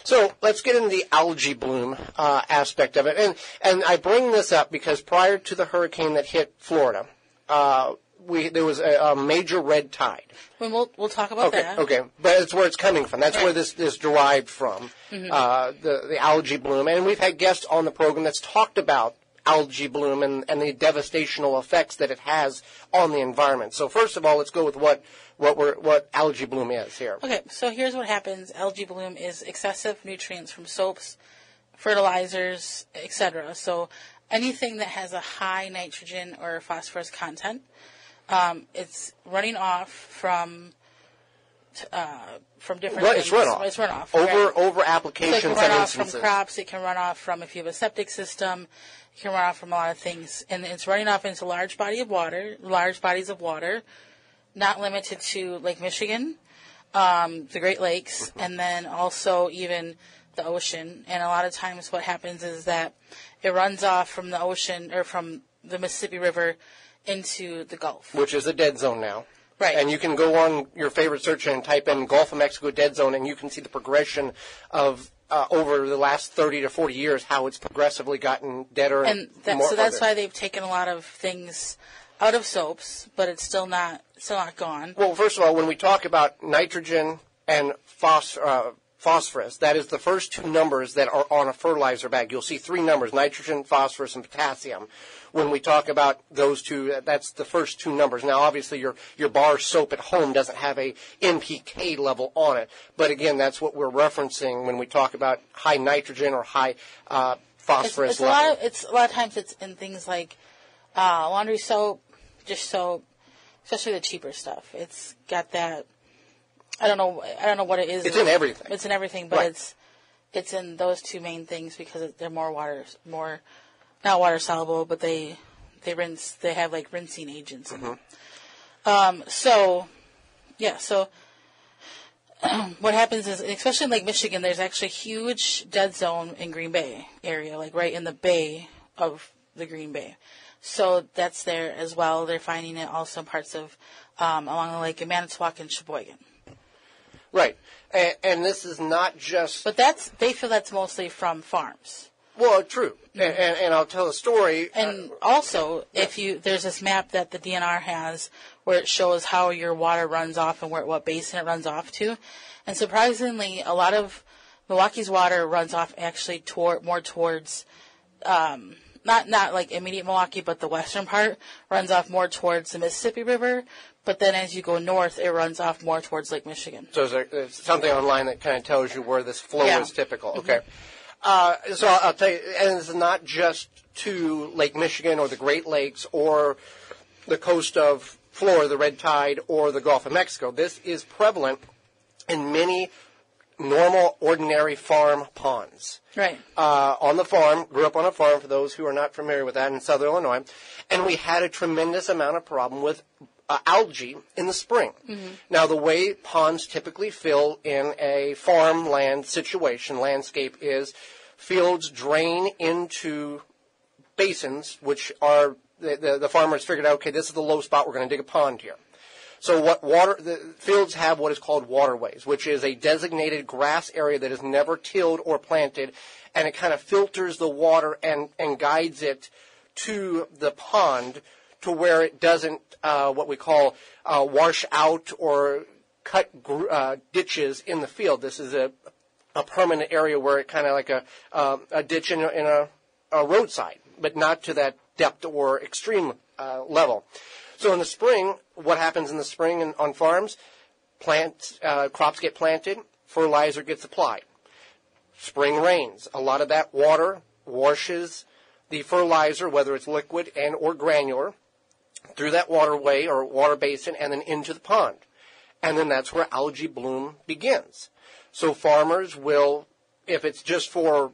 So let's get into the algae bloom aspect of it. And I bring this up because prior to the hurricane that hit Florida, there was a major red tide. Well, we'll talk about that. Okay, but it's where it's coming from. That's where this derived from, the algae bloom. And we've had guests on the program that's talked about algae bloom and the devastational effects that it has on the environment. So first of all, let's go with what algae bloom is here. Okay, so here's what happens. Algae bloom is excessive nutrients from soaps, fertilizers, etc. So anything that has a high nitrogen or phosphorus content, it's running off from different things. It's runoff. It's runoff. Over applications so it can and run off instances. from crops. It can run off from if you have a septic system. It can run off from a lot of things. And it's running off into large bodies of water, not limited to Lake Michigan, the Great Lakes, and then also even the ocean. And a lot of times what happens is that it runs off from the ocean or from the Mississippi River into the Gulf. Which is a dead zone now. Right. And you can go on your favorite search and type in Gulf of Mexico dead zone, and you can see the progression of over the last 30 to 40 years, how it's progressively gotten deader and more. So that's why they've taken a lot of things out of soaps, but it's still not gone. Well, first of all, when we talk about nitrogen and phosphorus, that is the first two numbers that are on a fertilizer bag. You'll see three numbers, nitrogen, phosphorus, and potassium. When we talk about those two, that's the first two numbers. Now, obviously, your bar soap at home doesn't have a NPK level on it. But again, that's what we're referencing when we talk about high nitrogen or high phosphorus level. A lot of times it's in things like laundry soap, dish soap, especially the cheaper stuff. It's got that. I don't know what it is. It's in everything. It's in everything, but right. It's in those two main things because they're not water soluble, but they rinse. They have like rinsing agents in them. So what happens is, especially in Lake Michigan, there's actually a huge dead zone in Green Bay area, like right in the bay of the Green Bay. So that's there as well. They're finding it also in parts of along the lake in Manitowoc and Sheboygan. Right, and this is not just. But they feel that's mostly from farms. Well, true, and I'll tell a story. And also, there's this map that the DNR has where it shows how your water runs off and what basin it runs off to, and surprisingly, a lot of Milwaukee's water runs off actually more towards, not like immediate Milwaukee, but the western part runs off more towards the Mississippi River. But then as you go north, it runs off more towards Lake Michigan. So there's something online that kind of tells you where this flow is typical. Okay. So I'll tell you, and this is not just to Lake Michigan or the Great Lakes or the coast of Florida, the red tide, or the Gulf of Mexico. This is prevalent in many normal, ordinary farm ponds. Right. On the farm, grew up on a farm, for those who are not familiar with that, in Southern Illinois, and we had a tremendous amount of problem with algae in the spring. Mm-hmm. Now, the way ponds typically fill in a farmland situation, landscape, is fields drain into basins, which are, the farmers figured out, okay, this is the low spot, we're going to dig a pond here. So the fields have what is called waterways, which is a designated grass area that is never tilled or planted, and it kind of filters the water and guides it to the pond to where it doesn't, what we call, wash out or cut ditches in the field. This is a permanent area where it kind of like a ditch in a roadside, but not to that depth or extreme level. So in the spring, what happens in the spring on farms? Crops get planted, fertilizer gets applied. Spring rains. A lot of that water washes the fertilizer, whether it's liquid and or granular, through that waterway or water basin and then into the pond. And then that's where algae bloom begins. So farmers will, if it's just for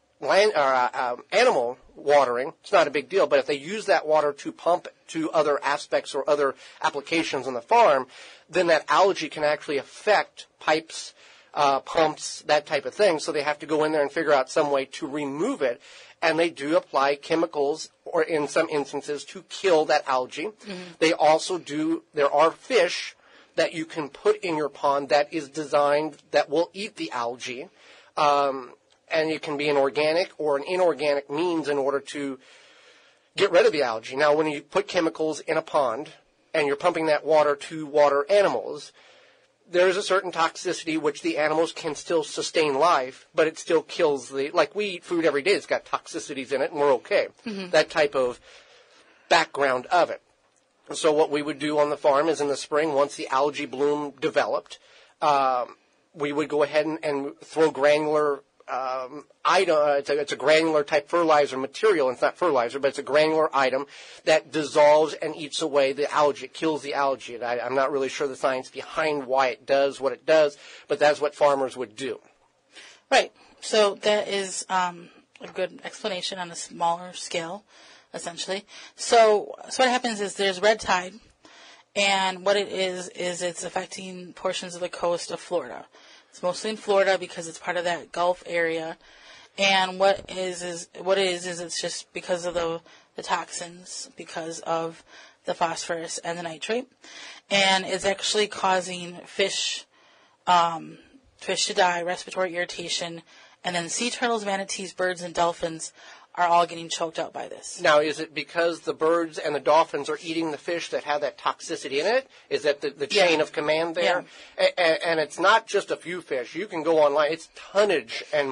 animal watering, it's not a big deal, but if they use that water to pump to other aspects or other applications on the farm, then that algae can actually affect pipes, pumps, that type of thing. So they have to go in there and figure out some way to remove it. And they do apply chemicals, or in some instances, to kill that algae. Mm-hmm. They also there are fish that you can put in your pond that is designed, that will eat the algae. and it can be an organic or an inorganic means in order to get rid of the algae. Now, when you put chemicals in a pond and you're pumping that water to water animals, there is a certain toxicity which the animals can still sustain life, but it still kills like we eat food every day, it's got toxicities in it, and we're okay. That type of background of it. So what we would do on the farm is in the spring, once the algae bloom developed, we would go ahead and throw granular item. It's a granular type fertilizer material. It's not fertilizer, but it's a granular item that dissolves and eats away the algae. It kills the algae. And I'm not really sure the science behind why it does what it does, but that's what farmers would do. Right. So that is a good explanation on a smaller scale, essentially. So what happens is there's red tide, and what it is it's affecting portions of the coast of Florida. It's mostly in Florida because it's part of that Gulf area. And what it is it's just because of the toxins, because of the phosphorus and the nitrate. And it's actually causing fish to die, respiratory irritation, and then sea turtles, manatees, birds, and dolphins are all getting choked out by this. Now, is it because the birds and the dolphins are eating the fish that have that toxicity in it? Is that the chain of command there? Yeah. And it's not just a few fish. You can go online. It's tonnage and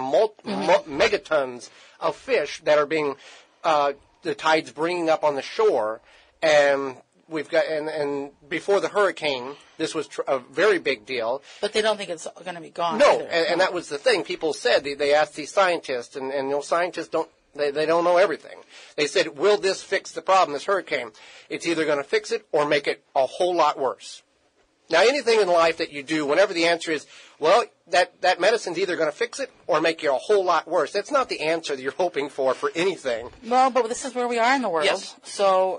megatons of fish that are being, the tide's bringing up on the shore. And we've got, and before the hurricane, this was a very big deal. But they don't think it's going to be gone. No, either. And that was the thing. People said, they asked these scientists, and scientists don't, They don't know everything. They said, will this fix the problem, this hurricane? It's either going to fix it or make it a whole lot worse. Now, anything in life that you do, whenever the answer is, well, that medicine's either going to fix it or make you a whole lot worse, that's not the answer that you're hoping for anything. Well, but this is where we are in the world. Yes. So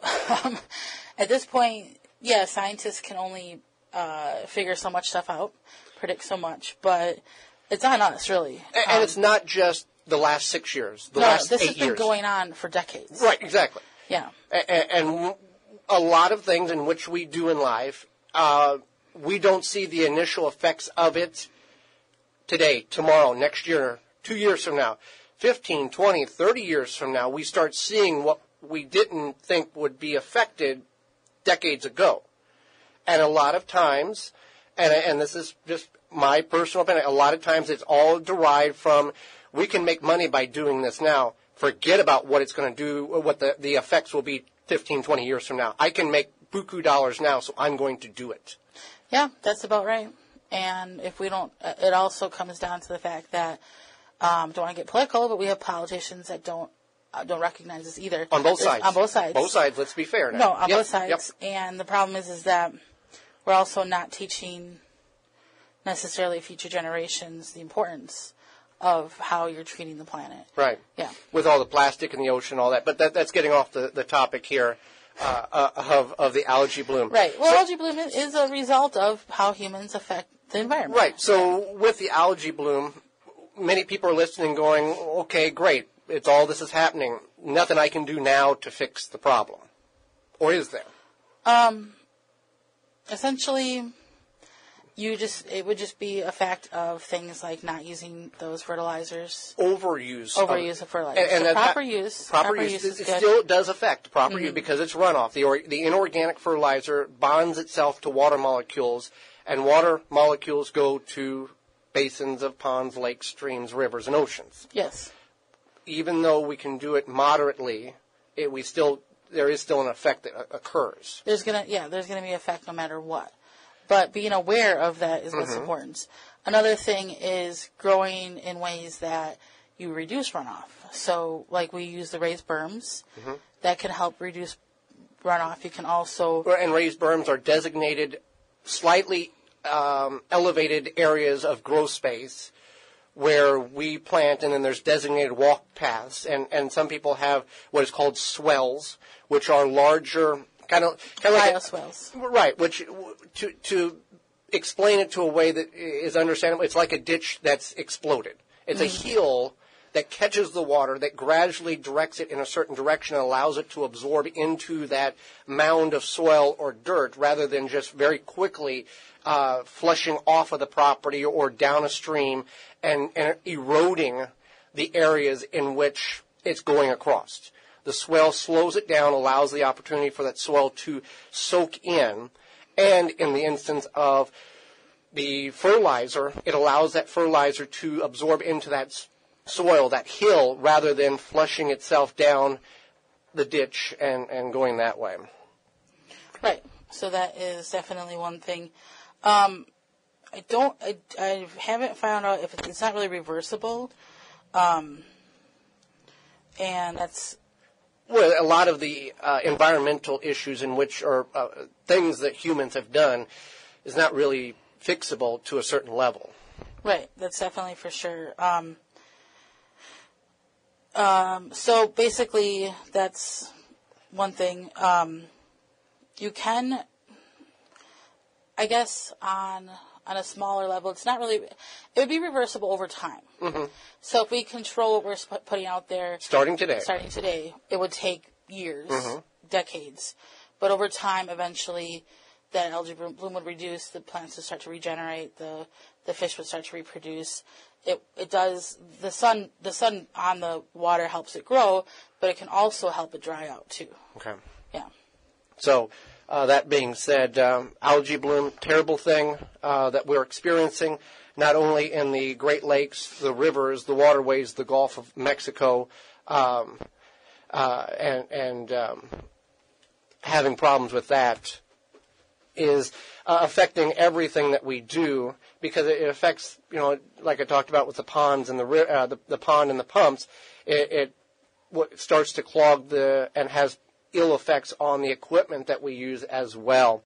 at this point, scientists can only figure so much stuff out, predict so much, but it's on us, really. And it's not just the last 6 years, last 8 years. This has been going on for decades. Right, exactly. Yeah. And a lot of things in which we do in life, we don't see the initial effects of it today, tomorrow, next year, 2 years from now, 15, 20, 30 years from now. We start seeing what we didn't think would be affected decades ago. And a lot of times, and this is just my personal opinion, a lot of times it's all derived from, we can make money by doing this now. Forget about what it's going to do, what the effects will be 15, 20 years from now. I can make buku dollars now, so I'm going to do it. Yeah, that's about right. And if we don't, it also comes down to the fact that, don't want to get political, but we have politicians that don't recognize this either. On both sides. On both sides. Both sides, let's be fair now. No, on both sides. Yep. And the problem is that we're also not teaching necessarily future generations the importance of how you're treating the planet. Right. Yeah. With all the plastic in the ocean, all that. But that's getting off the topic here of the algae bloom. Right. Well, algae bloom is a result of how humans affect the environment. Right. So with the algae bloom, many people are listening going, okay, great. It's all this is happening. Nothing I can do now to fix the problem. Or is there? Essentially, it would just be a fact of things like not using those fertilizers. Overuse of fertilizers. And so proper use. Proper use. It still does affect proper use because it's runoff. The inorganic fertilizer bonds itself to water molecules, and water molecules go to basins of ponds, lakes, streams, rivers, and oceans. Yes. Even though we can do it moderately, there is still an effect that occurs. There's gonna be an effect no matter what. But being aware of that is what's important. Another thing is growing in ways that you reduce runoff. So, like we use the raised berms, that can help reduce runoff. You can also... And raised berms are designated slightly elevated areas of growth space where we plant, and then there's designated walk paths. And some people have what is called swells, which are larger... Kind of like bioswales. Right, which to explain it to a way that is understandable, it's like a ditch that's exploded. It's a heel that catches the water, that gradually directs it in a certain direction and allows it to absorb into that mound of soil or dirt rather than just very quickly flushing off of the property or down a stream and eroding the areas in which it's going across. The swell slows it down, allows the opportunity for that soil to soak in, and in the instance of the fertilizer, it allows that fertilizer to absorb into that soil, that hill, rather than flushing itself down the ditch and going that way. Right. So that is definitely one thing. I haven't found out if it's not really reversible. And that's... Well, a lot of the environmental issues in which are things that humans have done is not really fixable to a certain level. Right. That's definitely for sure. So basically, that's one thing. You can, I guess, on a smaller level, it's not really, it would be reversible over time. Mm-hmm. So if we control what we're putting out there. Starting today, it would take years, decades. But over time, eventually, that algae bloom would reduce, the plants would start to regenerate, the fish would start to reproduce. It does, the sun on the water helps it grow, but it can also help it dry out too. Okay. Yeah. So, that being said, algae bloom, terrible thing that we're experiencing, not only in the Great Lakes, the rivers, the waterways, the Gulf of Mexico, and having problems with that is affecting everything that we do, because it affects, like I talked about with the ponds and the pond and the pumps, it starts to clog and has ill effects on the equipment that we use as well.